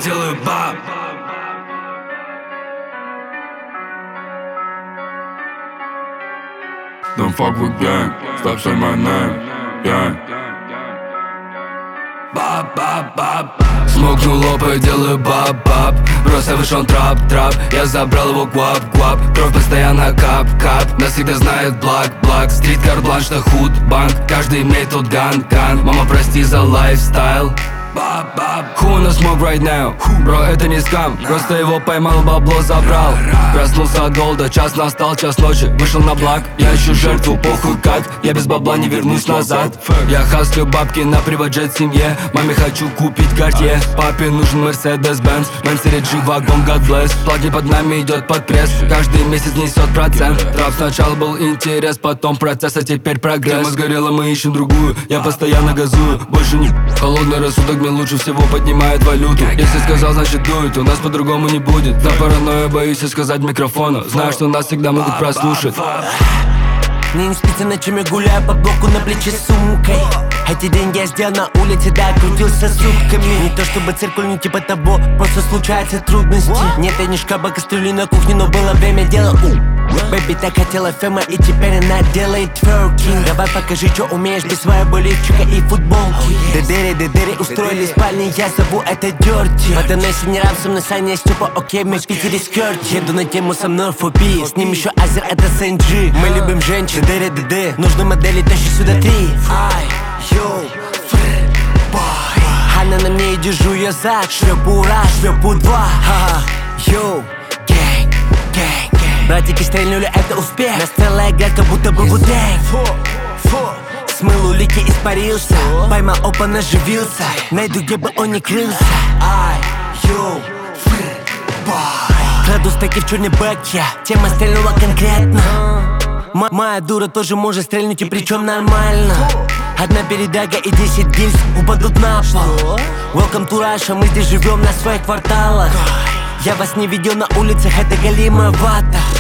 делаю баб. Don't fuck with gang, stop saying my name, gang. Баб-баб-баб. Смокнул лопай, делаю баб-баб. Просто вышел трап-трап, я забрал его гуап-гуап. Кровь постоянно кап-кап, нас всегда знает блак-блак. Стрит карт-бланш на худ-банк, каждый имеет тут ган-ган. Мама, прости за лайфстайл. Баб-баб. Who wanna smoke right now? Бро, это не скам, просто его поймал, бабло забрал. Проснулся от голода, час настал, час ночи. Вышел на благ, я ищу жертву, похуй как. Я без бабла не вернусь назад. Я хаслю бабки на приват-джет семье. Маме хочу купить Cartier, папе нужен Mercedes-Benz. Мэнсери G-вагон, God bless. Плаги под нами идет под пресс, каждый месяц несет процент. Трап сначала был интерес, потом процесс, а теперь прогресс. Тема сгорела, мы ищем другую, я постоянно газую. Больше не холодный рассудок, мне лучше всего поднимает валюту. Если сказал, значит дует, у нас по-другому не будет. На паранойю боюсь сказать микрофона. Знаю, что нас всегда могут прослушать. Мне не спится ночами, гуляю по блоку на плече с сумкой. Эти деньги я сделал на улице, да, крутился сутками. Не то чтобы циркуль, не типа того, просто случаются трудности. Нет, я не шкаба, кастрюли на кухне, но было время дела. Бэби так хотела фема, и теперь она делает тверкинг. Давай покажи, что умеешь без своей болельщика и футболки. Дедери устроили спальни, я зову это Дёрти. Под Анесси не раб, со мной Саня Степа, окей, мы в Питере скёрти. Еду на тему со мной фоби, с ним еще Азер, это Сэнджи. Мы любим женщин, дедери, нужны модели, тащи сюда 3. Ай, йоу, бой. Она на мне и держу я за. Шлепу раз, шлепу два. Ха-ха, йоу, гэнг, гэнг. Братики стрельнули, это успех. Нас целая грязь, как будто бы вудень. Смыл улики, испарился. Поймал опан, оживился. Найду, где бы он ни крылся. Ай, йоу, бой. Краду стаки в черный бэк, тема стрельнула конкретно. Моя дура тоже может стрельнуть, и причем нормально. Одна передряга и 10 гильз упадут на пол. Welcome to Russia, мы здесь живем на своих кварталах. Я вас не видел на улицах, это голимая вата.